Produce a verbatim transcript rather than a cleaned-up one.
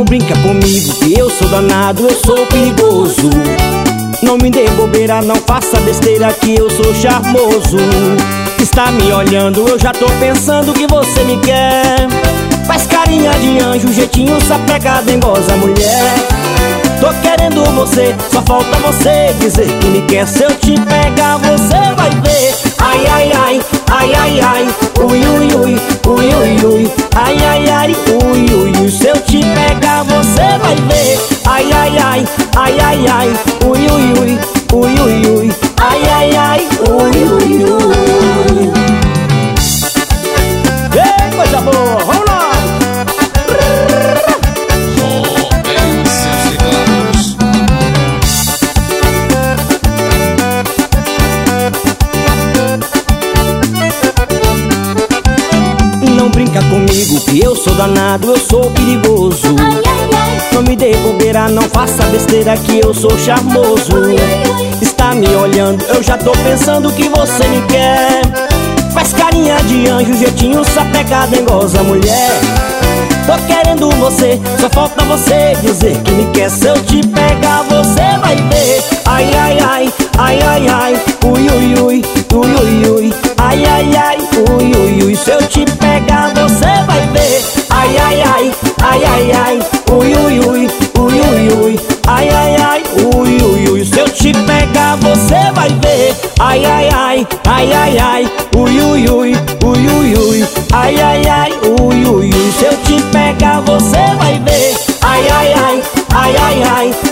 brinca comigo que eu sou danado, eu sou perigoso. Não me dê bobeira, não faça besteira que eu sou charmoso. Está me olhando, eu já tô pensando que você me quer. Faz carinha de anjo, jeitinho sapeca, dengosa mulher. Tô querendo você, só falta você dizer que me quer. Se eu te pegar, você vai ver. Ai, ai, ai, ai, ai, ai, ui, ui, ui, ui, ui, ui. Ai, ai, ai, ui, ui, ui. Se eu te pegar, você vai ver. Ai, ai, ai, ai, ai, ai, ui, ui, ui, ui, ui, ui. Ai, ai, ai, ui, ui, ui. Ei, coisa boa, vamos lá! Não brinca comigo que eu sou danado, eu sou perigoso. Ai, ai, ai. Não me dê bobeira, não faça besteira que eu sou charmoso. Ai, ai, ai. Está me olhando, eu já tô pensando que você me quer. Faz carinha de anjo, jeitinho sapeca, dengosa mulher. Tô querendo você, só falta você dizer que me quer. Se eu te pegar, você vai ver. Ai, ai, ai, ai, ai, ai, ui, ui, ui, ui, ui, ui. Ai, ai, ai, ui, ui, ui. Se eu te pegar, você vai ver. Ai, ai, ai, ai, ai, ai, ui, ui, ui, ui, ui, ui. Ai, ai, ai, ui, ui, ui. Se eu te pegar, você vai ver. Ai, ai, ai, ai, ai, ai, ui, ui, ui, ui, ui, ui. Ai, ai, ai, ui, ui, ui. Se eu te pegar, você vai ver. Ai, ai, ai, ai, ai, ai.